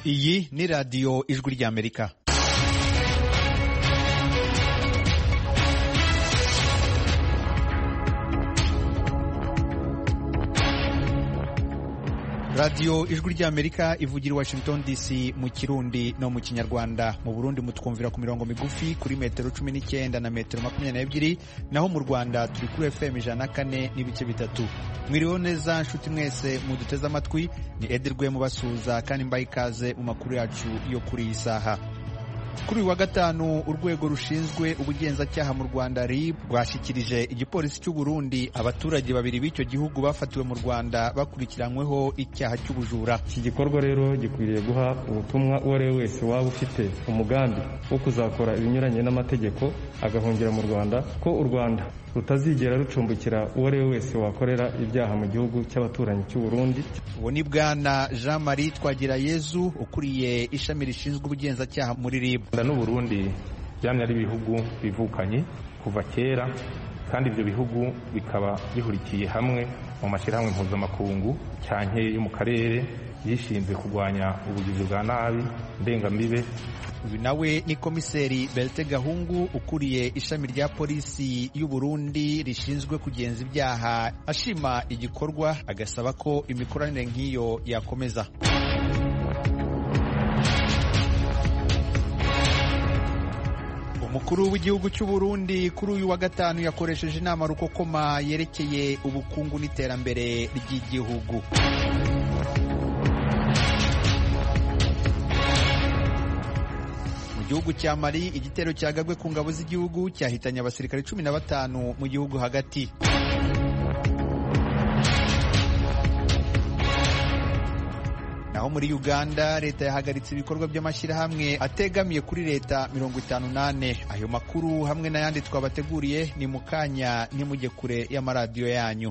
Iyi ni radiyo ijwi ry'Amerika. radiyo ijwi ry'Amerika ivugira i Washington DC mu Kirundi no mu Kinyarwanda. Mu Burundi mutwumvira ku mirongo migufi kuri metero 19 na metero 22, naho mu Rwanda turi kuri FM 104 n'ibice bitatu. Mwiriwe neza nshuti mwese muduteze amatwi, ni Ederwe mubasuza kandi mbaye ikaze mu makuru yacu yo kuri iyi saha. Kuri uyu wa gatanu urwego rushinzwe ubugenzacyaha mu Rwanda RIB rwashyikirije igipolisi cy'u Burundi abaturage babiri b'icyo gihugu bafatiwe mu Rwanda bakurikiranyweho icyaha cy'ubujura. Iki gikorwa rero gikwiriye guha ubutumwa uwo ari we wese waba ufite umugambi wo kuzakora ibinyuranye n'amategeko agahungira mu Rwanda, ko u Rwanda rutazigera rucumbikira uwo ari we wese wakorera ibyaha mu gihugu cy'abaturanyi cy'u Burundi. Uwo ni Bwana Jean Marie Twagirayezu ukuriye ishami rishinzwe ubugenzacyaha muri RIB. n'u Burundi byamye ari ibihugu bivukanye kuva kera, kandi ibyo bihugu bikaba bihurikiye hamwe mu mashyirahamwe mpuzamakungu cyane yo mu karere yishinze kurwanya ubugizi bwa nabi ndengambibe. Uyu nawe ni Komiseri Belte Gahungu ukuriye ishami rya polisi y'u Burundi rishinzwe kugenza ibyaha, ashima igikorwa agasaba ko imikoranire nk'iyo yakomeza. Umukuru w'igihugu cy'u Burundi kuri uyu wa gatanu yakoresheje inama rukokoma yerekeye ubukungu n'iterambere ry'igihugu. Mu gihugu cya Mali, igitero cyagabwe ku ngabo z'igihugu cyahitanye abasirikare 15 mu gihugu hagati. Naho muri Uganda, leta yahagaritse ibikorwa by'amashyirahamwe ategamiye kuri leta 58. Ayo makuru hamwe n'ayandi twabateguriye ni mu kanya, ntimujye kure y'amaradiyo yanyu.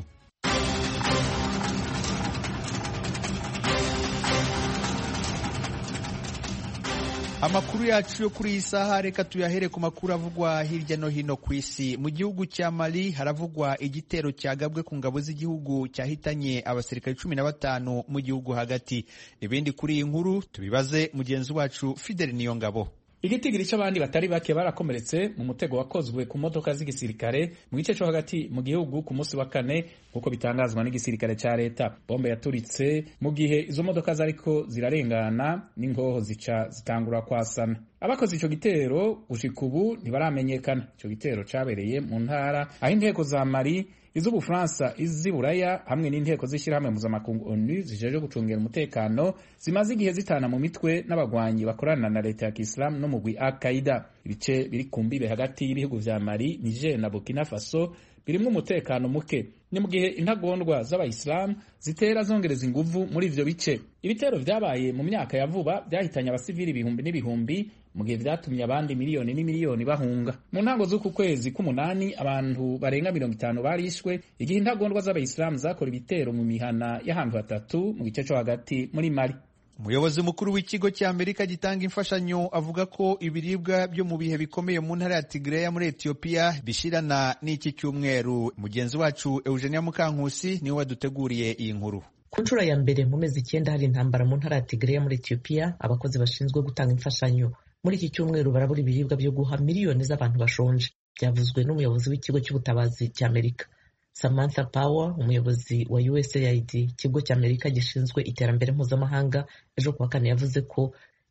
Amakuru yacu yo kuri iyi saha reka tuyahere ku makuru avugwa hirya no hino ku isi. Mu gihugu cya Mali haravugwa igitero cyagabwe ku ngabo z'igihugu cyahitanye abasirikare 15 mu gihugu hagati. Ibindi kuri iyi nkuru tubibaze mugenzi wacu Fidel Niyongabo. Igitigiri cy'abandi batari bake barakomeretse mu mutego wakozwe ku modoka z'igisirikare mu gice cyo hagati mu gihugu ku munsi wa kane, nk'uko bitangazwa n'igisirikare cya leta. Bombe yaturitse mu gihe izo modoka zariko zirarengana n'ingoho zitangura kwasana. Abakoze icyo gitero gushika ubu ntibaramenyekana. Icyo gitero cyabereye mu ntara aho inteko za Mali, iz'Ubufaransa, iz'Iburaya hamwe n'inteko z'ishyirahamwe mpuzamakungu ONU zijeje gucungera umutekano zimaze igihe zitana mu mitwe n'abagwanyi bakorana na leta ya Kisilamu no mugwi Al-Qaeda. Ibice biri ku mbibe hagati y'ibihugu vya Mali, Niger na Burkina Faso birimwo umutekano muke. Ni mu gihe intagondwa z'abayisilamu zitera zongereza inguvu muri ivyo bice. Ibitero vyabaye mu myaka ya vuba byahitanye abasivili ibihumbi n'ibihumbi, mu gihe vyatumye abandi miliyoni n'imiliyoni bahunga. Mu ntango z'uku kwezi k'umunani abantu barenga 50 barishwe igihe intagondwa z'abayisilamu zakora ibitero mu mihana y'ahantu hatatu mu gice cyo hagati muri Mali. Umuyobozi mukuru w'ikigo cya Amerika gitanga imfashanyo avuga ko ibiribwa byo mu bihe bikomeye mu ntara ya Tigray muri Ethiopia bishirana n'iki cyumweru. Mugenzi wacu Eugenia Mukankusi niwe waduteguriye iyi nkuru. Ku nshuro ya mbere mu mezi 9 hari intambara mu ntara ya Tigray muri Ethiopia. Abakozi bashinzwe gutanga imfashanyo muri iki cyumweru barabura ibiribwa byo guha miliyoni z'abantu bashonje, byavuzwe n'umuyobozi w'ikigo cy'ubutabazi cya Amerika. Samantha Power, umuyobozi wa USAID, ikigo cy'Amerika gishinzwe iterambere mpuzamahanga, ejo kuwa kane yavuze ko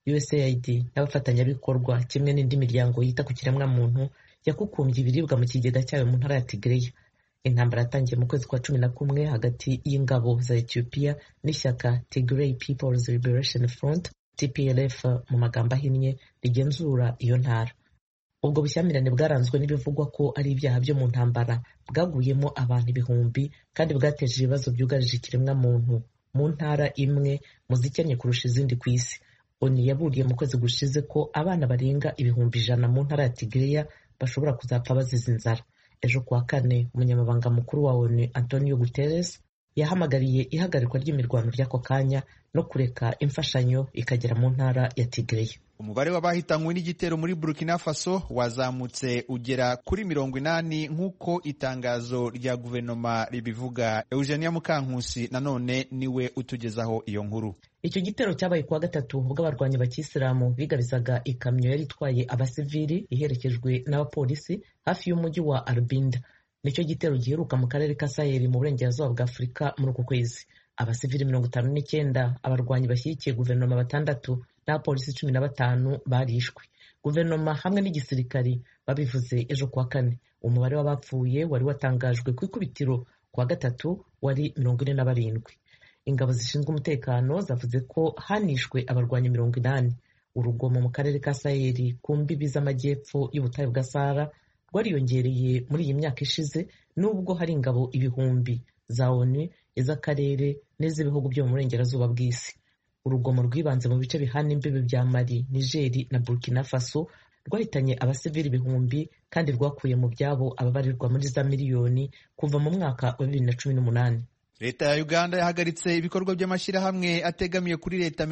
USAID n'abafatanyabikorwa kimwe n'indi miryango yita ku kiremwa muntu yakukumbye ibiribwa mu kigega cyayo mu ntara ya Tigray. Intambara yatangiye mu kwezi kwa 11 hagati y'ingabo za Ethiopia n'ishyaka Tigray People's Liberation Front TPLF mu magambo ahinnye rigenzura iyo ntara. Ubwo bushyamirane bwaranzwe n'ibivugwa ko ari ibyaha byo mu ntambara bwaguyemo abantu ibihumbi kandi bwateje ibibazo byugarije ikiremwa muntu mu ntara imwe mu zikennye kurusha izindi ku isi. ONU yaburiye mu kwezi gushize ko abana barenga ibihumbi 100 mu ntara ya Tigray bashobora kuzapfa bazize inzara. Ejo kuwa kane umunyamabanga mukuru wa ONU Antonio Guterres yahamagariye ihagarikwa ry'imirwano ry'ako kanya no kureka imfashanyo ikagera mu ntara ya Tigray. Umubare w'abahitanywe n'igitero muri Burkina Faso wazamutse ugera kuri 80 nk'uko itangazo rya guverinoma ribivuga. Eugenia Mukankusi nanone niwe utugezaho iyo nkuru. icyo gitero cyabaye kuwa gatatu ubwo abarwanyi bakisilamu bigabizaga ikamyo yari itwaye abasivili iherekejwe n'abapolisi hafi y'umujyi wa Albinda. Nicyo gitero giheruka mu karere ka Sahel mu burengerazuba bwa Afurika muri uku kwezi. Abasivili 59, abarwanyi bashyigikiye guverinoma 6 n'abapolisi 15 barishwe. Guverinoma hamwe n'igisirikari babivuze ejo kuwa kane. Umubare w'abapfuye wari watangajwe ku ikubitiro kuwa gatatu wari 47. Ingabo zishinzwe umutekano zavuze ko hanishwe abarwanyi 80. Urugomo mu karere ka Sahel ku mbibi z'amajyepfo y'ubutayu bwa Sahara rwariyongereye muri iyi myaka ishize, nubwo hari ingabo ibihumbi za ONU, iz'akarere n'iz'ibihugu byo mu burengerazuba bw'isi. Urugomo rwibanze mu bice bihana imbibi bya Mali, Niger na Burkina Faso rwahitanye abasivili ibihumbi kandi rwakuye mu byabo ababarirwa muri za miliyoni kuva mu mwaka wa 2018. Leta ya Uganda yahagaritse ibikorwa by'amashyirahamwe ategamiye kuri leta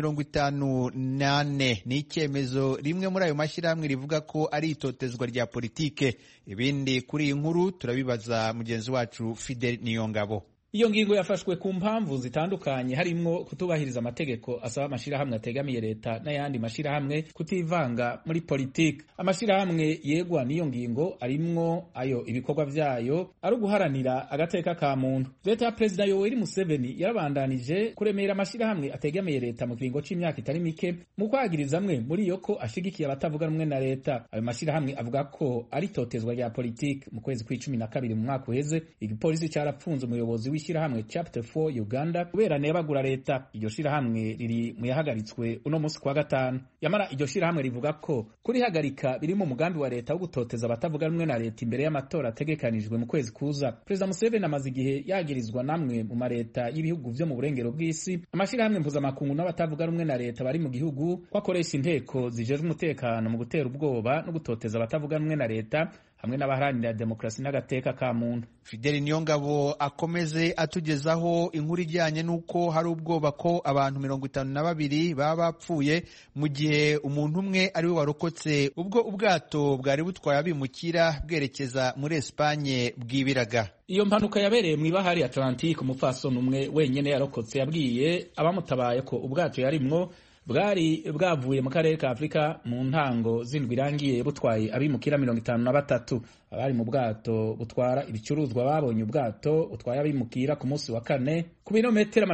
58. Ni icyemezo rimwe muri ayo mashyirahamwe rivuga ko ari itotezwa rya politike. Ibindi kuri iyi nkuru turabibaza mugenzi wacu Fidel Niyongabo. Iyo ngingo yafashwe ku mpamvu zitandukanye, harimwo kutubahiriza amategeko asaba amashirahamwe ategamiye leta n'ayandi mashirahamwe kutivanga muri politiki. Amashirahamwe yegwa n'iyo ngingo arimwo ayo ibikorwa vyayo ari uguharanira agateka ka muntu. Leta ya Perezida Yoweri Museveni yarabandanije kuremera amashirahamwe ategamiye leta mu kiringo c'imyaka itari mike mu kwagiriza amwe muri yo ko ashigikiye abatavuga rumwe na leta. Ayo mashirahamwe avuga ko ari totezwa rya politiki. Mu kwezi kwa12 mu mwaka uheze, igipolisi carapfunze umuyobozi shirahamwe Chapter 4 Uganda kubera nebagura leta. Iryo shirahamwe riri mu yahagaritswe uno munsi kwa gatanu. Yamara iryo shirahamwe rivuga ko kuri hagarika biri mu mugambi wa leta wo gutoteza abatavuga rumwe na leta imbere y'amatora ategekanijwe mu kwezi kuza. Perezida Museveni amaze igihe yagirizwa namwe mu mareta y'ibihugu vyo mu burengero bw'isi, amashirahamwe mpuzamakungu n'abatavuga rumwe na leta bari mu gihugu kwakoresha inteko zijejwe umutekano mu gutera ubwoba no gutoteza abatavuga rumwe na leta hamwe n'abaharanira demokrasi n'agateka ka muntu. Fidel Niyongabo akomeze atugezaho inkuru ijyanye n'uko hari ubwoba ko abantu 52 baba bapfuye mu gihe umuntu umwe ari we warokotse ubwo ubwato bwari butwaye abimukira bwerekeza muri Espanye bwibiraga. Iyo mpanuka yabereye mu ibahari Atlantique. Umupfasoni umwe wenyene yarokotse yabwiye abamutabaye ko ubwato yarimwo bwari bwavuye mu karere ka Afrika mu ntango zindwi irangiye butwaye abimukira 53. Abari mu bwato butwara ibicuruzwa babonye ubwato butwaye abimukira ku munsi wa kane ku birometero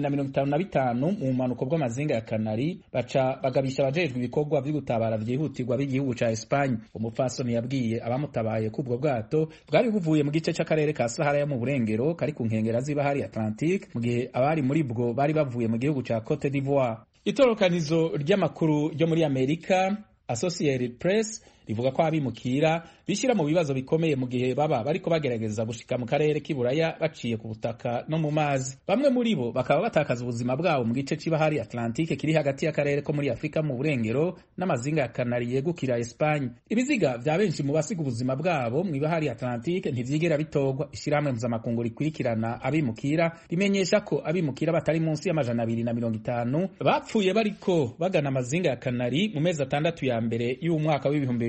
255 mu mpanuka bw'amazinga ya Canary, baca bagabisha abajejwe ibikorwa byo gutabara vyihutirwa b'igihugu ca Espagne. Umupfasoni yabwiye abamutabaye ko ubwo bwato bwari buvuye mu gice c'akarere ka Sahara yo mu burengero kari ku nkengera z'ibahari Atlantique, mu gihe abari muri bwo bari bavuye mu gihugu ca Cote d'Ivoire. Itorokanizo ry'amakuru ryo muri Amerika Associated Press rivuga ko abimukira bishira mu bibazo bikomeye mu gihe baba bariko bagerageza gushika mu karere k'iburaya baciye ku butaka no mu mazi. Bamwe muri bo bakaba batakaza ubuzima bwabo mu gice c'ibahari Atlantique kiri hagati y'akarere ko muri Afrika mu burengero n'amazinga ya Canary yegukira Espagne. Ibiziga vya benshi mu basiga ubuzima bwabo mu ibahari Atlantique ntivyigera bitogwa. Ishirahamwe mpuzamakungu rikurikirana abimukira rimenyesha ko abimukira batari munsi y'250 bapfuye bariko bagana amazinga ya Canary mu mezi 6 ya mbere y'umwaka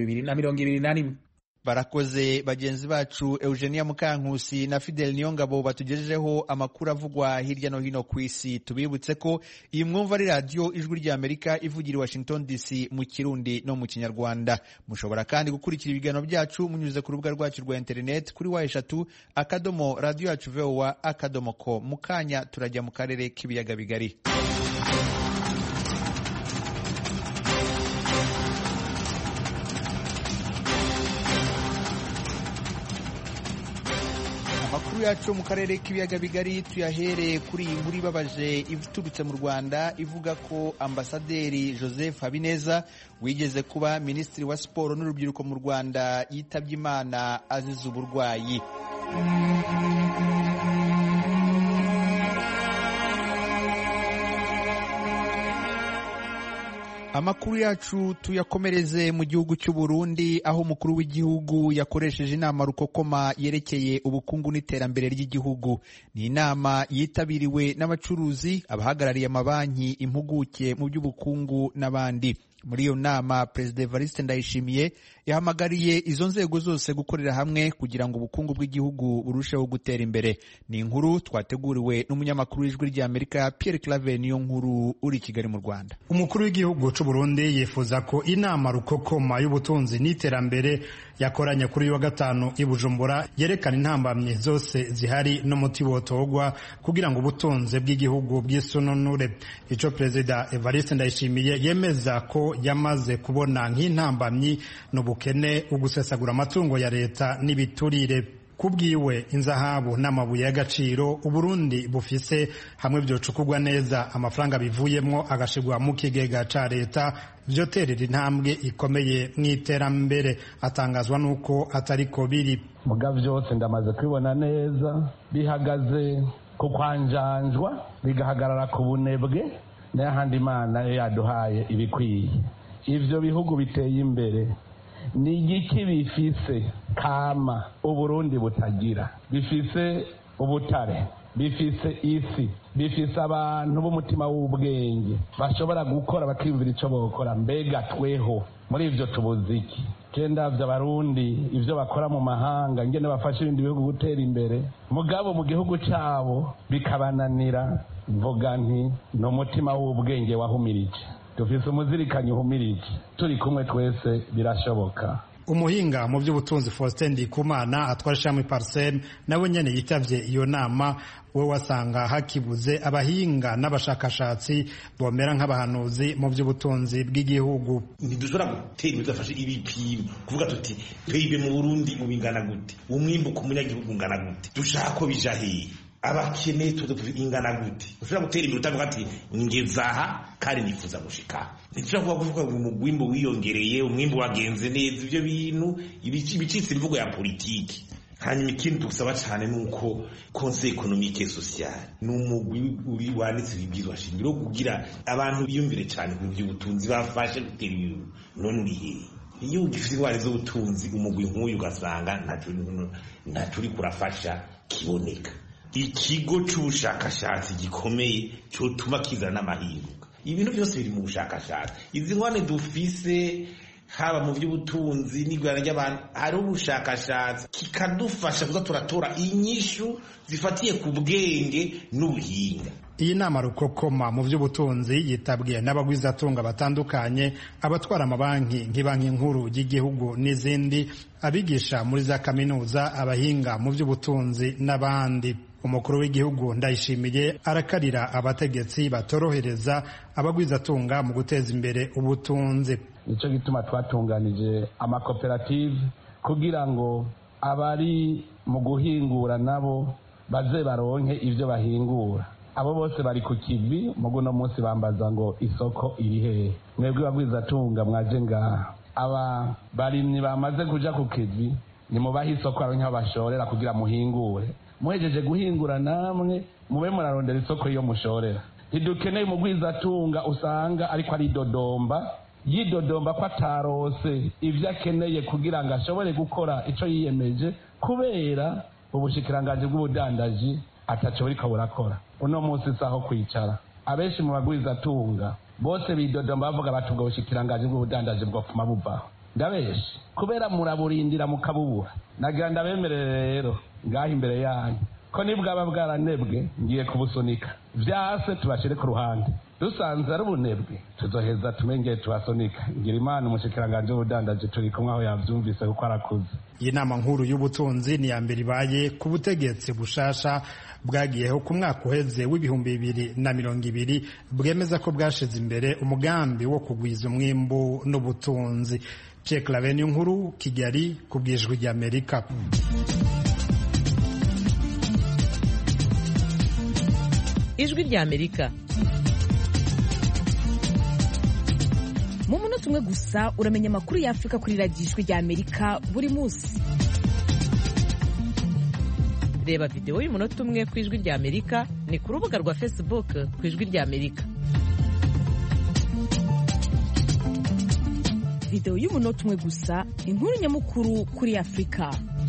w'2021. Barakoze bagenzi bacu Eugenia Mukankusi na Fidel Niyongabo batugejejeho amakuru avugwa hirya no hino ku isi. Tubibutse ko iyi mwumva ari radio Ijwi rya Amerika ivugira i Washington DC mu Kirundi no mu Kinyarwanda. Mushobora kandi gukurikira ibiganiro byacu munyuze ku rubuga rwacu rwa internet kuri wa3.radio@voa.com. Mukanya turajya mu karere k'ibiyaga bigari. Amakuru yacu mu karere k'ibiyaga bigari tuyahere kuri iyi nkuru ibabaje iturutse mu Rwanda ivuga ko Ambasaderi Joseph Habineza wigeze kuba Minisitiri wa Siporo n'Urubyiruko mu Rwanda yitabye Imana azize uburwayi. Amakuru yacu tuyakomereze mu gihugu cy'u Burundi aho umukuru w'igihugu yakoresheje inama rukokoma yerekeye ubukungu n'iterambere ry'igihugu. Ni inama yitabiriwe n'abacuruzi, abahagarariye amabanki, impuguke mu by'ubukungu n'abandi. Muri iyo nama Perezida Evariste Ndayishimiye yahamagariye izo nzego zose gukorera hamwe kugira ngo ubukungu bw'igihugu burusheho gutera imbere. Ni inkuru twateguriwe n'umunyamakuru w'Ijwi ry'Amerika Pierre Claver Niyonkuru uri i Kigali mu Rwanda. Umukuru w'igihugu c'u Burundi yifuza ko inama rukokoma y'ubutunzi n'iterambere yakoranye kuri uyu wa gatanu i Bujumbura yerekana intambamye zose zihari n'umuti wotogwa kugira ngo ubutunzi bw'igihugu bw'isununure. Ico Perezida Evariste Ndayishimiye yemeza ko yamaze kubona nk'intambamyi n'ubukene, ugusesagura amatungo ya leta n'ibiturire. Kubwiwe inzahabu n'amabuye y'agaciro Uburundi bufise hamwe vyocukugwa neza amafaranga bivuyemwo agashigwa mu kigega ca leta vyoterera intambwe ikomeye mw'iterambere. Atangazwa nuko atariko biri. Muga vyose ndamaze kwibona neza bihagaze ku kwanjanjwa bigahagarara ku bunebwe n'ahandi Imana yaduhaye ibikwiye. Ivyo bihugu biteye imbere ni igiki bifise kama Uburundi butagira? Bifise ubutare, bifise isi, bifise abantu b'umutima w'ubwenge bashobora gukora bakiyumvira ico bokora. Mbega tweho muri ivyo tubuziki kenda vy'Abarundi ivyo bakora mu mahanga ngene bafasha ibindi bihugu gutera imbere, mugabo mu gihugu cabo bikabananira. Mvuga nti no mutima w'ubwenge wahumirije, dufise umuzirikanyi uhumirije, turi kumwe twese birashoboka. Umuhinga mu by'ubutunzi Faustin Ndikumana atwara ishami Parsem nawe nyene yitavye iyo nama. We wasanga hakibuze abahinga n'abashakashatsi bomera nk'abahanuzi mu by'ubutunzi bw'igihugu. Ntidushobora gutera ibidafashe ibipimo kuvuga tuti twebwe mu Burundi ubingana gute, umwimbu ku munyagihugu ungana gute, dushaka ko bija hehe, abakene ingana gute. Ushobora gutera imbere utavuga ati ngezaha kandi nifuza gushika. Ntidushobora kuvuga ngo umwimbu wiyongereye, umwimbu wagenze neza. Ivyo bintu ibicitse imvugo ya politiki. Hanyuma ikindi dusaba cyane nuko Conseil économique et social n'umugwi uri wanditse ibibwirwa shingiro kugira abantu biyumvire cyane ku by'ubutunzi bafashe gutera ibintu. None uri hehe? Iyo ugifite ingwara z'ubutunzi umugwi nk'uyu ugasanga ntacuri kurafasha kiboneka. Ikigo c'ubushakashatsi gikomeye cyotuma kizana n'amahinduka. Ibintu byose biri mu bushakashatsi. Izi ngwane dufise haba mu by'ubutunzi n'igwara ry'abantu hari ubushakashatsi kikadufasha kuza turatora inyishu zifatiye ku bwenge n'ubuhinga. Iyi nama rukokoma mu by'ubutunzi yitabwiye n'abagwizatunga batandukanye, abatwara amabanki nk'ibanki nkuru y'igihugu n'izindi, abigisha muri za kaminuza, abahinga mu by'ubutunzi n'abandi. Umukuru w'igihugu Ndayishimiye arakarira abategetsi batorohereza abagwizatunga mu guteza imbere ubutunzi. Nico gituma twatunganije amakoperative kugira ngo abari mu guhingura nabo baze baronke ivyo bahingura. Abo bose bari ku kivi, mugo no munsi bambaza ngo isoko iri hehe. Mwebwe bagwizatunga mwaje ngaha, aba barimyi bamaze kuja ku kivi, ni mubaha isoko aronke bashorera kugira muhingure. Muhejeje guhingura namwe mube murarondera isoko iyo mushorera. Ntidukeneye umugwizatunga usanga ariko ari dodomba yidodomba ko atarose ivyo akeneye kugira ngo ashobore gukora ico yiyemeje, kubera ubushikiranganje bw'ubudandaji ataco buriko burakora. Uno munsi saho kwicara, abenshi mu bagwizatunga bose bidodomba bavuga bati ubwo bushikiranganje bw'ubudandaji bwopfuma buvaho. Ndabeshi kubera muraburindira mukabubura. Nagira ndabemerere rero ngaho imbere yanyu ko nibwaba bwaranebwe ngiye kubusunika, vyase tubashire ku ruhande. Dusanze ari ubunebwe tuzoheza tumengeye tubasunika. Ngira Imana umushikiranganje w'ubudandaji turi kumwe aho yavyumvise kuko arakuze. Iyi nama nkuru y'ubutunzi ni ya mbere ibaye ku butegetsi bushasha bwagiyeho ku mwaka uheze w'ibihumbi 2020 bwemeza ko bwashize imbere umugambi wo kugwiza umwimbu n'ubutunzi. Pierre Claver Niyonkuru, Kigali, ku bw'Ijwi ry'Amerika. Ijwi ry'Amerika. Mu munota umwe gusa uramenya amakuru y'Afrika kuri radiyo Ijwi ry'Amerika buri munsi. Reba video y'umunota umwe ku Ijwi ry'Amerika ni ku rubuga rwa Facebook ku Ijwi ry'Amerika. Video y'umunota umwe gusa, inkuru nyamukuru kuri Afrika.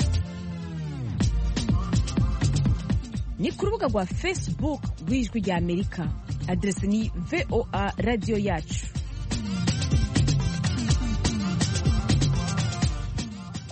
Ni ku rubuga rwa Facebook rw'Ijwi ry'Amerika. Adresi ni VOA Radio Yacu.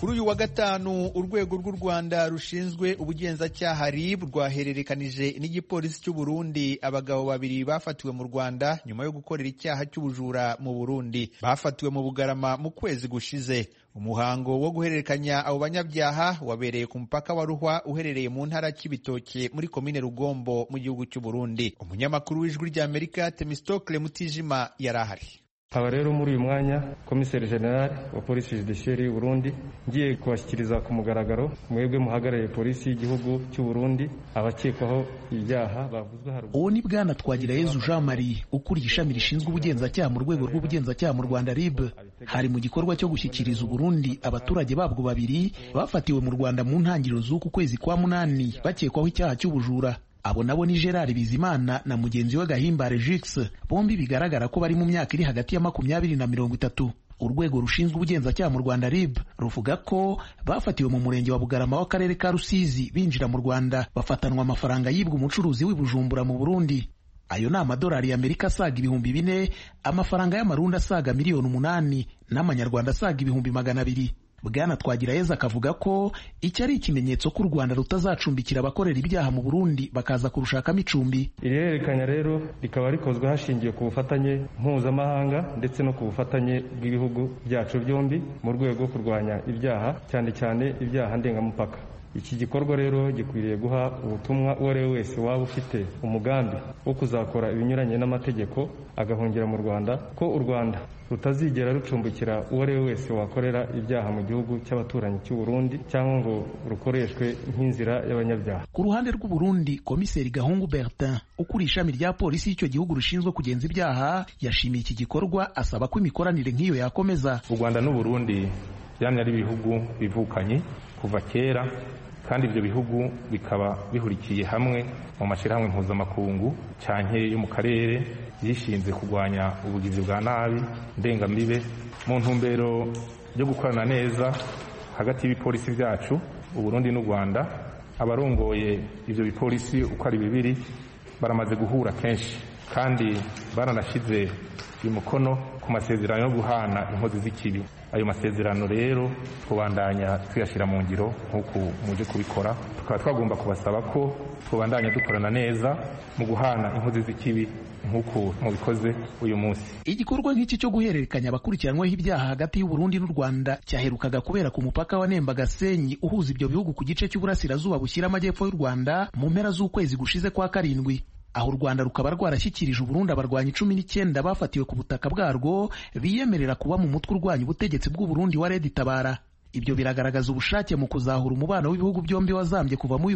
Kuri uyu wa gatanu urwego rw'u Rwanda rushinzwe ubugenzacyaha RIB rwahererekanije n'igipolisi cy'u Burundi abagabo babiri bafatiwe mu Rwanda nyuma yo gukorera icyaha cy'ubujura mu Burundi. Bafatiwe mu Bugarama mu kwezi gushize. Umuhango wo guhererekanya abo banyabyaha wabereye ku mupaka wa Ruhwa uherereye mu ntara Cibitoke muri komine Rugombo mu gihugu cy'u Burundi. Umunyamakuru w'Ijwi ry'Amerika Temistocle Mutijima yarahari. Aba rero muri uyu mwanya Komiseri General wa Polisi Judiciaire y'u Burundi ngiye kubashyikiriza ku mugaragaro mwebwe muhagarariye polisi y'igihugu cy'u Burundi abakekwaho ibyaha bavuzwe haruguru. Uwo ni Bwana Twagirayezu Jean Marie ukuriye ishami rishinzwe ubugenzacyaha mu rwego rw'ubugenzacyaha mu Rwanda RIB. Hari mu gikorwa cyo gushyikiriza Burundi abaturage babwo babiri bafatiwe mu Rwanda mu ntangiriro z'uku kwezi kwa munani bakekwaho icyaha cy'ubujura. Abo nabo ni Gerard Bizimana na mugenzi we Gahimbare Jux, bombi bigaragara ko bari mu myaka iri hagati ya 20 na 30. Urwego rushinzwe ubugenzacyaha mu Rwanda RIB ruvuga ko bafatiwe mu murenge wa Bugarama w'akarere ka Rusizi binjira mu Rwanda bafatanwa amafaranga yibwa umucuruzi w'i Bujumbura mu Burundi. Ayo ni amadolari y'Amerika asaga 4,000, amafaranga y'amarundi asaga 8,000,000 n'amanyarwanda asaga 200,000. Bwana Twagirayezu akavuga ko icyo ari ikimenyetso ko u Rwanda rutazacumbikira abakorera ibyaha mu Burundi bakaza kurushakamo icumbi. Iri hererekanya rero rikaba rikozwe hashingiye ku bufatanye mpuzamahanga ndetse no ku bufatanye bw'ibihugu byacu byombi mu rwego rwo kurwanya ibyaha cyane cyane ibyaha ndengamupaka. Iki gikorwa rero gikwiriye guha ubutumwa uwo ari we wese waba ufite umugambi wo kuzakora ibinyuranye n'amategeko agahungira mu Rwanda ko u Rwanda rutazigera rucumbikira uwo ari we wese wakorera ibyaha mu gihugu cy'abaturanyi cy'u Burundi cyangwa ngo rukoreshwe nk'inzira y'abanyabyaha. Ku ruhande rw'u Burundi, Komiseri Gahungu Bertin ukuriye ishami rya polisi y'icyo gihugu rushinzwe kugenza ibyaha yashimiye iki gikorwa asaba ko imikoranire nk'iyo yakomeza. U Rwanda n'u Burundi yamye ari ibihugu bivukanye kuva kera, kandi ibyo bihugu bikaba bihurikiye hamwe mu mashyirahamwe mpuzamakungu canke yo mu karere yishinze kurwanya ubugizi bwa nabi ndengambibe mu ntumbero yo gukorana neza hagati y'ibipolisi byacu u Burundi n'u Rwanda. Abarongoye ivyo bipolisi uko ari bibiri baramaze guhura kenshi kandi baranashize umukono ku masezerano yo guhana inkozi z'ikibi. Ayo masezerano rero twobandanya tuyashira mu ngiro nk'uko muje kubikora. Tukaba twagomba kubasaba ko twobandanya dukorana neza mu guhana inkozi z'ikibi nk'uko mubikoze uyu munsi. Igikorwa nk'iki cyo guhererekanya abakurikiranweho ibyaha hagati y'u Burundi n'u Rwanda cyaherukaga kubera ku mupaka wa Nemba Gasenyi uhuza ibyo bihugu ku gice cy'uburasirazuba bushyira amajyepfo y'u Rwanda mu mpera z'ukwezi gushize kwa karindwi. Aho u Rwanda rukaba rwarashyikirije Burundi abarwanyi 19 bafatiwe ku butaka bwarwo biyemerera kuba mu mutwe urwanya ubutegetsi bw'u Burundi wa Red Tabara. Ibyo biragaragaza ubushake mu kuzahura umubano w'ibihugu byombi wazambye kuva mu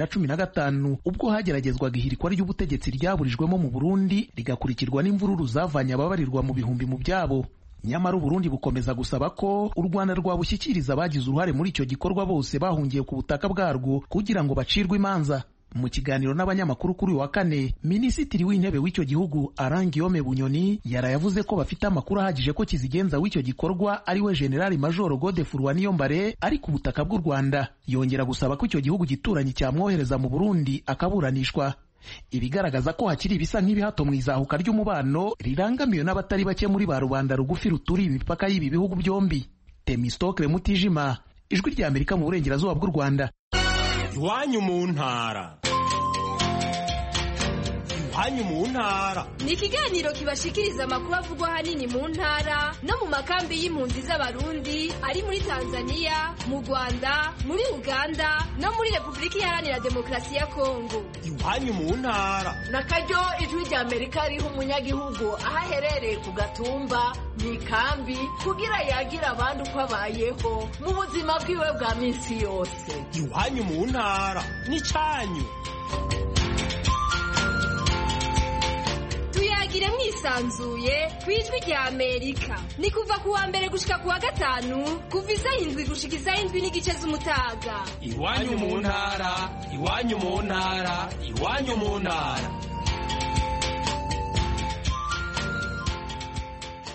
2015 ubwo hageragezwaga ihirikwa ry'ubutegetsi ryaburijwemo mu Burundi rigakurikirwa n'imvururu zavanye ababarirwa mu bihumbi mu byabo. Nyamara Burundi bukomeza gusaba ko u Rwanda rwabushyikiriza abagize uruhare muri icyo gikorwa bose bahungiye ku butaka bwarwo kugira ngo bacirwe imanza. Mu kiganiro n'abanyamakuru kuri wa kane, Minisitiri w'intebe w'icyo gihugu Alain Guillaume Bunyoni yarayavuze ko bafite amakuru ahagije ko kizigenza w'icyo gikorwa ari we General Major Godefroid Niyombare ari ku butaka bw'u Rwanda. Yongera gusaba ko icyo gihugu gituranye cyamwohereza mu Burundi akaburanishwa. Ibigaragaza ko hakiri ibisa nk'ibihato mu izahuka ry'umubano rirangamiwe n'abatari bake muri ba rubanda rugufi ruturi imipaka y'ibi bihugu byombi. Temistocle Mutijima, Ijwi ry'Amerika mu burengerazuba bw'u Rwanda. Iwanyu mu ntara. Iwanyu mu ntara ni ikiganiro kibashikiriza amakuru avugwa ahanini mu ntara no mu makambi y'impunzi z'Abarundi ari muri Tanzania, mu Rwanda, muri Uganda no muri Repubulika Iharanira Demokarasi ya Kongo. Iwanyu mu ntara nakaryo Ijwi ry'Amerika riha umunyagihugu aho aherereye ku gatumba mu ikambi kugira yagira abandi uko abayeho mu buzima bwiwe bwa minsi yose. Iwanyu mu ntara ni cyanyu. Tuyagire mwisanzuye ku Ijwi ry'Amerika. Ni kuva ku wa mbere gushika ku wa gatanu kuva isaha 7 gushika isaha 7:30 z'umutaga. Iwanyu mu ntara, iwanyu mu ntara, iwanyu mu ntara.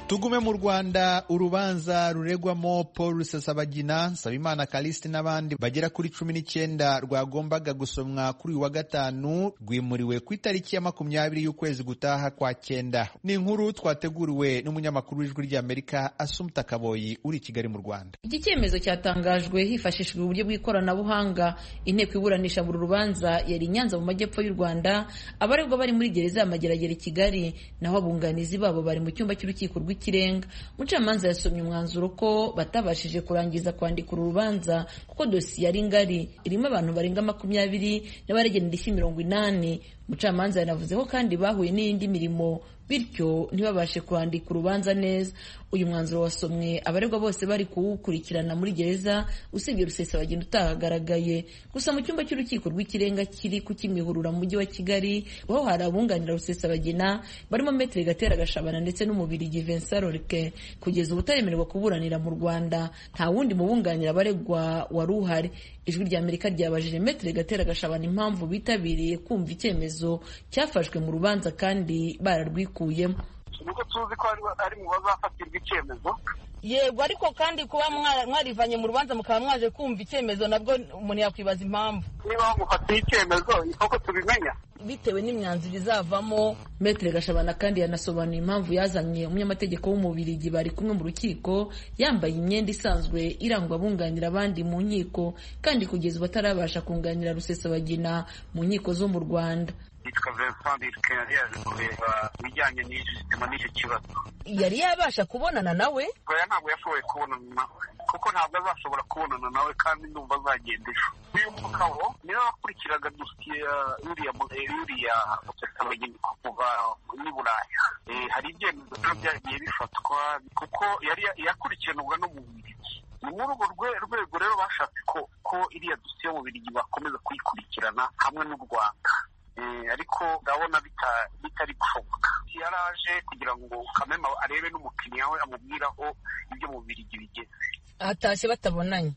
Tugume mu Rwanda, urubanza ruregwamo Paul Rusesabagina, Nsabimana Callixte n'abandi bagera kuri 19 rwagombaga gusomwa kuri uyu wa gatanu rwimuriwe ku itariki ya 20 y'ukwezi gutaha kwa 9. Ni inkuru twateguriwe n'umunyamakuru w'Ijwi ry'Amerika Assumpta Kaboyi uri Kigali mu Rwanda. Iki cyemezo cyatangajwe hifashishijwe uburyo bw'ikoranabuhanga. Inteko iburanisha buri rubanza yari Nyanza mu majyepfo y'u Rwanda, abaregwa bari muri gereza y'Amageragere Kigali, naho abunganizi babo bari mu cyumba cy'urukiko rw'ikirenga. Umucamanza yasomye umwanzuro ko batabashije kurangiza kwandika urubanza kuko dosiye yari ngari, irimo abantu barenga 20 n'abaregera indishyi 80. Umucamanza yanavuze ko kandi bahuye n'indi mirimo bityo ntibabashe kwandika urubanza neza. Uyu mwanzuro wasomwe abaregwa bose bari kuwukurikirana muri gereza usibye Rusesabagina utahagaragaye. Gusa mu cyumba cy'urukiko rw'ikirenga kiri ku Kimihurura mu mujyi wa Kigali, aho hari abunganira Rusesabagina barimo Maître Gatera Gashabana ndetse n'umubirigi Vincent Lorque, kugeza ubutaremererwa kuburanira mu Rwanda nta wundi mubunganira abaregwa wari uhari. Ijwi ry'Amerika ryabajije Maître Gatera Gashabana impamvu bitabiriye kumva icyemezo cyafashwe mu rubanza kandi bararwikuyemo. Nuko tuzi ko ari mu bazafatirwa icyemezo. Yego, ariko kandi kuba mwarivanye mu rubanza mukaba mwaje kumva icyemezo nabwo umuntu yakwibaza impamvu. Niba mufatiye icyemezo uko tubimenya bitewe n'imyanzuro izavamo. Maître Gashabana kandi yanasobanuye impamvu yazanye umunyamategeko w'umubirigi bari kumwe mu rukiko yambaye imyenda isanzwe irangwa abunganira abandi mu nkiko, kandi kugeza batarabasha kunganira Rusesabagina mu nkiko zo mu Rwanda. Yitwa Vincent Lorque, yaje kureba ibijyanye n'icyo kibazo. Yari yabasha kubonana nawe? Oya, ntabwo yashoboye kubonana nawe kuko ntabwo azashobora kubonana nawe kandi ndumva azagenda ejo. Uyu mugabo niwe wakurikiraga dosiye ya Uriya Rusesabagina kuva muri Buraya. Hari ibyemezo byagiye bifatwa kuko yari yakurikiranwa no mu Bubiligi. Ni muri urwo rwego rero bashatse ko iriya dosiye yo mu Bubiligi bakomeza kuyikurikirana hamwe n'u Rwanda. Ariko ndabona bitari gushoboka. Yaraje kugira ngo Kamema arebe n'umukiriya we amubwiraho ibyo mu Bubiligi bigeze. Atashye batabonanye?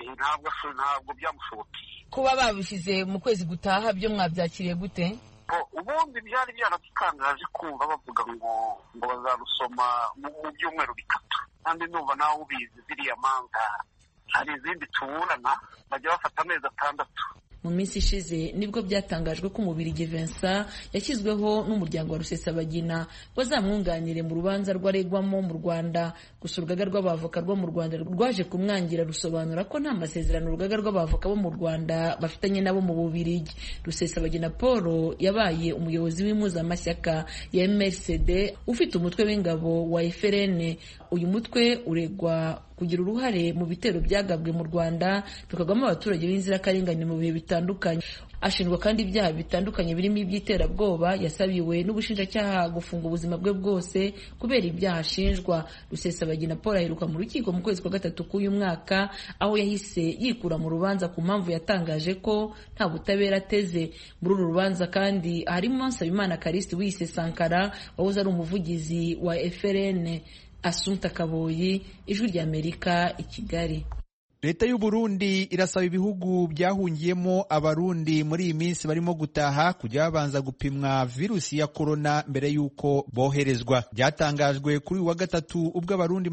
Ntabwo byamushobokeye. Kuba babishyize mu kwezi gutaha byo mwabyakiriye gute? Ubundi byari byaradutangaje kumva bavuga ngo bazarusoma mu byumweru 3, kandi ndumva nawe ubizi ziriya manza hari izindi tuburana bajya bafata amezi 6. Mu minsi ishize nibwo byatangajwe ko umubirigi Vincent yashyizweho n'umuryango wa Rusesabagina bazamwunganire mu rubanza rwaregwamo mu Rwanda. Gusa urugaga rw'abavoka rwo mu Rwanda rwaje kumwangira rusobanura ko nta masezerano urugaga rw'abavoka bo mu Rwanda bafitanye nabo mu Bubiligi. Rusesabagina Paul yabaye umuyobozi w'impuzamashyaka ya MRCD ufite umutwe w'ingabo wa FRN. Uyu mutwe uregwa kugira uruhare mu bitero byagabwe mu Rwanda bikagwamo abaturage b'inzirakarengane mu bihe bitandukanye. Ashinjwa kandi ibyaha bitandukanye birimo iby'iterabwoba. Yasabiwe n'ubushinjacyaha gufunga ubuzima bwe bwose kubera ibyaha ashinjwa. Rusesabagina Paul aheruka mu rukiko mu kwezi kwa 3 k'uyu mwaka, aho yahise yikura mu rubanza ku mpamvu yatangaje ko nta butabera ateze. Muri uru rubanza kandi harimo Nsabimana Callixte wise Sankara wahoze ari umuvugizi wa FRN. Assumpta Kaboyi, Ijwi ry'Amerika, i Kigali. Leta y'u Burundi irasaba ibihugu byahungiyemo abarundi muri iyi minsi barimo gutaha kujya babanza gupimwa virusi ya corona mbere y'uko boherezwa. Byatangajwe kuri wa gatatu ubwo abarundi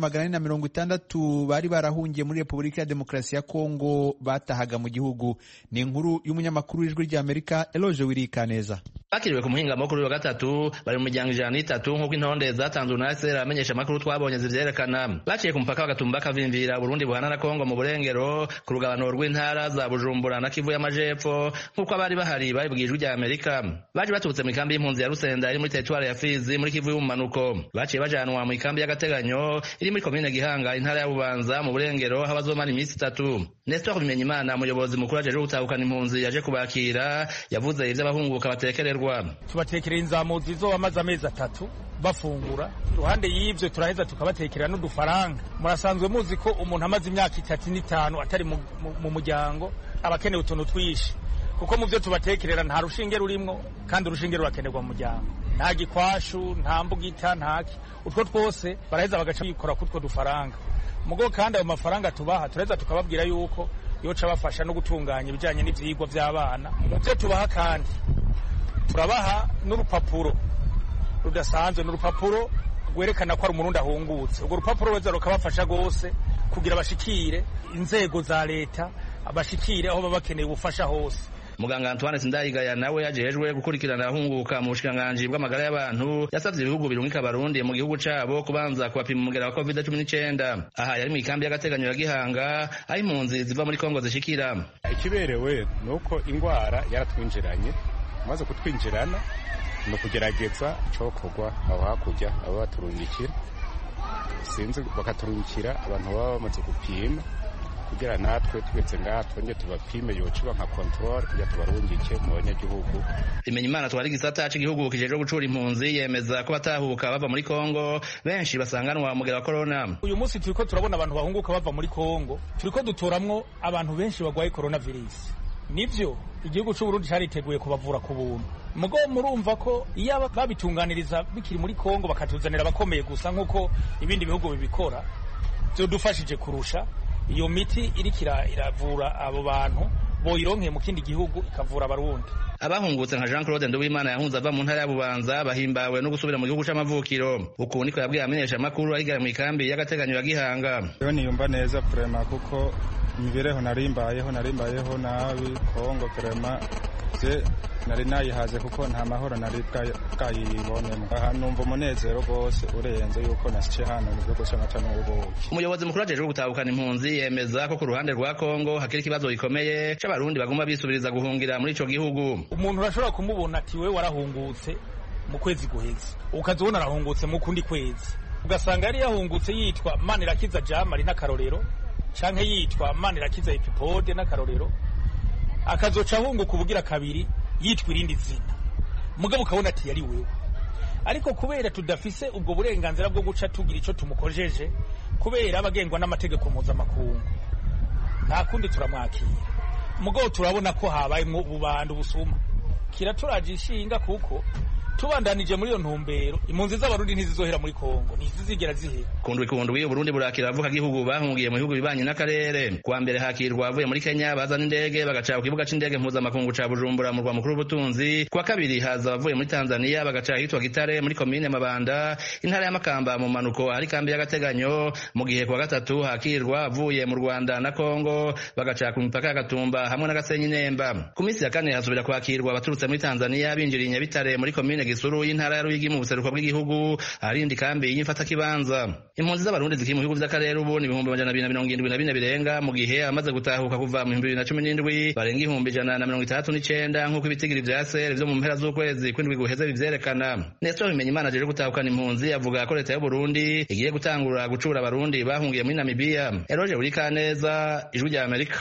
460 bari barahungiye muri Repubulika ya Demokarasi ya Kongo batahaga mu gihugu. Ni inkuru y'umunyamakuru w'Ijwi ry'Amerika Eloge Wirikaneza. Bakiriwe ku muhingamo kuri wa gatatu bari mu miryango 103 nk'uko intonde zatanzwe na SR amenyesha amakuru twabonye zivyerekana. Baciye ku mupaka w'agatumba kavimvira Burundi buhana na Kongo mu Burengero ku rugabano rw'intara za Bujumbura na Kivu y'Amajepfo nk'uko abari bahari babibwiye Ijwi ry'Amerika. Baje baturutse mu ikambi y'impunzi ya Rusenda iri muri territoire ya Fizi muri Kivu y'Ubumanuko. Baciye bajanwa mu ikambi y'agateganyo iri muri commune Gihanga intara ya Bubanza mu Burengero aho bazomara iminsi 3. Nestor Bimenyimana umuyobozi mukuru ajeje gutahukana impunzi yaje kubakira yavuze ivyo abahunguka batekererwa. Tubatekerera inzamuzi zo bamaze amezi 3 bafungura. Ruhande y'ivyo turaheza tukabatekerera n'udufaranga. Murasanzwe muzi ko umuntu amaze imyaka 35 atari mu muryango abakeneye utuntu twishi, kuko mu byo tubatekerera nta rushinge rurimwo kandi urushinge rurakenerwa mu muryango. Nta gikwashu, nta mbugita, ntaki. Utwo twose baraheza bagaca bikora kutwo dufaranga. Mugo kandi ayo mafaranga tubaha turaheza tukababwira yuko yoca bafasha no gutunganya ibijanye n'ivyigwa by'abana. Mu byo tubaha kandi turabaha n'urupapuro rudasanzwe, n'urupapuro rwerekana ko ari umurundi ahungutse urwo rupapuro rweza rukabafasha rwose kugira bashikire inzego za leta bashikire aho baba bakeneye ubufasha hose. Muganga Antoine Sindayigaya nawe yajejwe gukurikirana ahunguka mu bushikiranganji bw'amagara y'abantu yasavye ibihugu birungika abarundi mu gihugu cabo kubanza kubapima umugera wa COVID-19. Aha yari mu ikambi y'agateganyo ya Gihanga aho impunzi ziva muri Kongo zishikira. Ikiberewe nuko ingwara yaratwinjiranye maze kutwinjirana no kugerageza cokorwa aho hakurya abo baturungikira sinzi bakaturungikira abantu baba bamaze gupima kugira natwe twese ngaha twonge tubapime yocuba nka control kugira tubarungike mu banyagihugu. Imenyimana twari gisata cy'igihugu kijeje gucura impunzi yemeza ko batahuka bava muri Kongo benshi basanganwa mugera wa corona. Uyu munsi turiko turabona abantu bahunguka bava muri Kongo, turiko dutoramwo abantu benshi bagwaye coronavirus. Nivyo igihugu cy'u Burundi cyariteguye kubavura ku buntu. Mugo murumva ko iyo babitunganiriza bikiri muri Kongo bakatuzanira abakomeye gusa nkuko ibindi bihugu bibikora byo dufashije kurusha iyo miti irikira iravura abo bantu boyironke mu kindi gihugu ikavura abarundi. Abahungutse nka Jean Claude Nduwimana yahunze ava mu ntara ya Bubanza bahimbawe no gusubira mu gihugu c'amavukiro. Uku niko yabwiye amenyesha makuru ahigara mu ikambi y'agateganyo ya Gihanga. Yo niyumva neza prema kuko imibereho narimbayeho nabi Kongo prema je nari nayihaze kuko nta mahoro nari bwayibonemo. Aha numva umunezero rwose urenze yuko nasice hano mu gihugu c'amata n'ubuki. Umuyobozi mukuru ajejwe gutahukana impunzi yemeza ko ku ruhande rwa Kongo hakiri ikibazo gikomeye c'abarundi baguma bisubiriza guhungira muri ico gihugu. Umuntu urashobora kumubona ati we warahungutse mu kwezi guheze ukazibona arahungutse mu kundi kwezi ugasanga yari yahungutse yitwa Manirakiza Jamari n'akarorero canke yitwa Manirakiza Epipode n'akarorero akazoca ahunguka ubugira kabiri yitwa irindi zina mugabo ukabona ati yari wewe. Ariko kubera tudafise ubwo burenganzira bwo guca tugira ico tumukojeje kubera abagengwa n'amategeko mpuzamakungu nta kundi turamwakira. Mugabo turabona ko habayemwo ububanda busuma kiraturaje ishinga kuko tubandanije muri iyo ntumbero impunzi z'abarundi ntizizohera muri Kongo ntizizigera zihera. Kundwi Burundi burakira avuka gihugu bahungiye mu bihugu bibanye n'akarere. Kwa mbere hakirwa avuye muri Kenya bazana indege bagaca ku kibuga c'indege mpuzamakungu ca Bujumbura mu rwa mukuru w'ubutunzi. Kwa kabiri haza avuye muri Tanzania bagaca hitwa Gitare muri komine Mabanda intara ya Makamba mu manuko hari kambi y'agateganyo. Mu gihe kwa gatatu hakirwa avuye mu Rwanda na Kongo bagaca ku mipaka ya Gatumba hamwe na Gasenyi Nemba. Ku minsi ya kane hasubira kwakirwa abaturutse muri Tanzania binjiriye Nyabitare muri komine Gisuru y'intara ya Ruyigi mu buseruko bw'igihugu arindi kambi y'imfata kibanza. Impunzi z'abarundi zikiri mu bihugu vy'akarere ubu ni 274 birenga mu gihe amaze gutahuka kuva mu 2017 barenga 169 nk'uko ibitigiri vya CR vyo mu mpera z'ukwezi kw'indwi guheze bivyerekana. Nestor Bimenyimana ajeje gutahukana impunzi avuga ko leta y'u Burundi igiye gutangura gucura abarundi bahungiye muri Namibia. Eroje Urikaneza, Ijwi rya Amerika.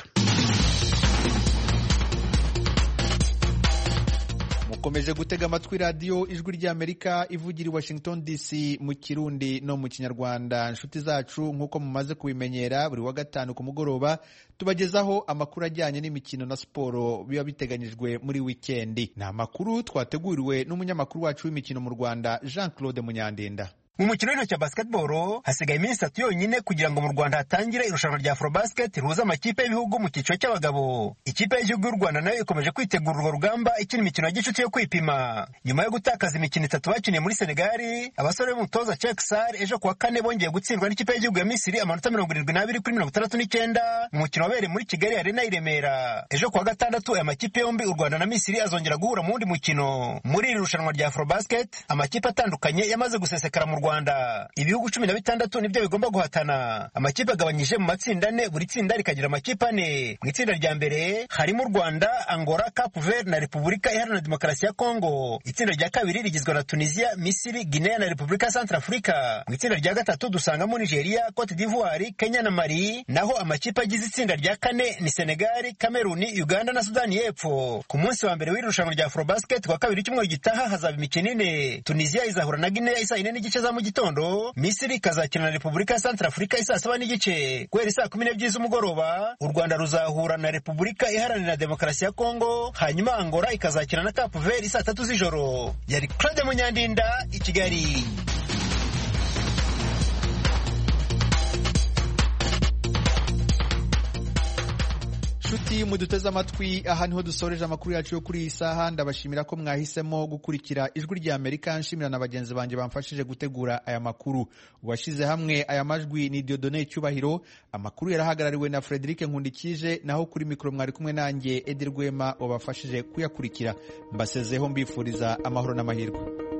Mukomeje gutega amatwi radio Ijwi ry'Amerika ivugira i Washington DC mu Kirundi no mu Kinyarwanda. Nshuti zacu nk'uko mumaze kubimenyera buri wa gatanu ku mugoroba tubagezaho amakuru ajyanye n'imikino na siporo biba biteganyijwe muri wikendi. Ni amakuru twateguriwe n'umunyamakuru wacu w'imikino mu Rwanda Jean Claude Munyandinda. Mu mukino w'intoki wa basketball hasigaye iminsi 3 yonyine kugira ngo mu Rwanda hatangire irushanwa rya Afrobasket rihuza amakipe y'ibihugu mu cyiciro cy'abagabo. Ikipe y'igihugu y'u Rwanda nayo ikomeje kwitegura urwo rugamba ikina imikino ya gicuti yo kwipima. Nyuma yo gutakaza imikino 3 bakiniye muri Senegal, abasore b'umutoza Cheikh Sarr ejo kuwa kane bongeye gutsindwa n'ikipe y'igihugu ya Misiri amanota 72 kuri 69 mu mukino wabereye muri Kigali Arena i Remera. Ejo kuwa gatandatu aya makipe yombi u Rwanda na Misiri azongera guhura mu wundi mukino. Muri iri rushanwa rya Afrobasket amakipe atandukanye yamaze gusesekara mu Rwanda. Ibihugu 16 nibyo bigomba guhatana. Amakipe agabanyije mu matsinda ane, buri tsinda rikagira amakipe ane. Mu itsinda rya mbere harimo u Rwanda, Angola, Cape Verde na Repubulika Iharanira Demokarasi ya Kongo. Itsinda rya kabiri rigizwe na Tunisia, Misiri, Guinea na Repubulika Centrafrica. Mu itsinda rya gatatu dusangamo Nigeria, Cote d'Ivoire, Kenya na Mali. Naho amakipe agize itsinda rya kane ni Senegal, Cameroon, Uganda na Sudani y'Epfo. Ku munsi wa mbere w'irushanwa rya Afrobasket kwa kabiri cyumweru gitaha hazaba imikino ine. Tunisia izahura na Guinea isa 4 n'igice za mu gitondo, Misiri kazakina na Repubulika Centrafrica isa 7 n'igice. Guhera saa 12 z'umugoroba u Rwanda ruzahura na Repubulika Iharanira Demokarasi ya Kongo, hanyuma Angola ikazakina na Cape Verde saa 3 z'ijoro. Yari Claude Munyandinda i Kigali. inshuti muduteze amatwi, aha niho dusoreje amakuru yacu yo kuri iyi saha. Ndabashimira ko mwahisemo gukurikira ijwi rya Amerika. Nshimira na bagenzi banjye bamfashije gutegura aya makuru. Uwashyize hamwe aya majwi ni Dieudonné Cyubahiro. Amakuru yarahagarariwe na Frederic Nkundikije, naho kuri mikoro mwari kumwe nanjye Edi Rwema wabafashije kuyakurikira. Mbasezeho mbifuriza amahoro n'amahirwe.